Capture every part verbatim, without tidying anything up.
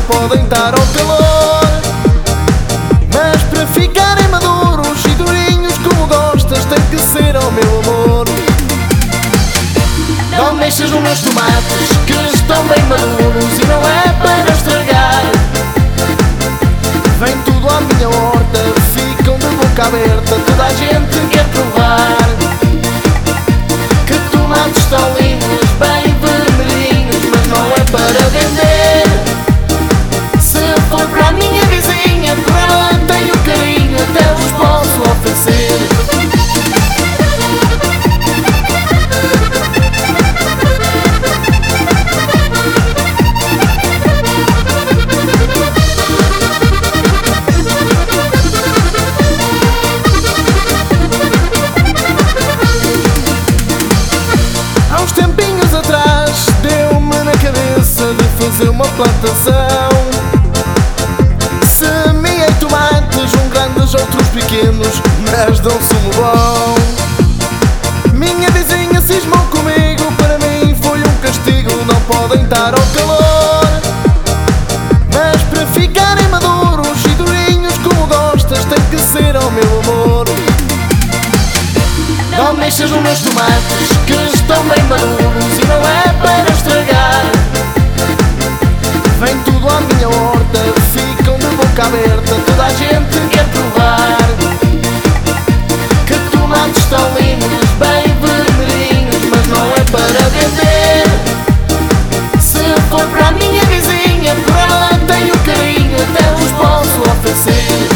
podem estar ao calor. Mas para ficarem maduros e durinhos como gostas, tem que ser ao meu amor. Não mexas nos meus tomates, que estão bem maduros e não é para estragar. Vem tudo à minha horta, ficam de boca aberta, toda a gente Quer provar que tomates estão lindos, bem vermelhinhos, mas não é para vender. Se for para a minha vizinha, por ela tenho carinho, até vos posso oferecer. Há uns tempinhos atrás deu-me na cabeça de fazer uma plantação. Semeei tomates, um grandes, outros pequenos, mas dão sumo bom. Minha vizinha cismou comigo, para mim foi um castigo. Não podem estar ao calor, mas para ficarem maduros e durinhos como gostas, tem que ser ao meu amor. Não mexas nos meus tomates, que estão bem maduros e não é para estragar. Vem tudo à minha horta, ficam de boca aberta, toda a gente Quer provar que tomates estão lindos, bem vermelhinhos, mas não é para vender. Se for para a minha vizinha, por ela tenho carinho, até vos posso oferecer.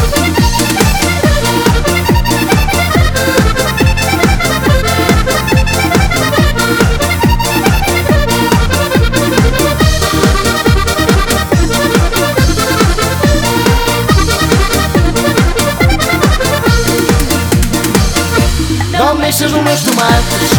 Não mexas nos meus tomates,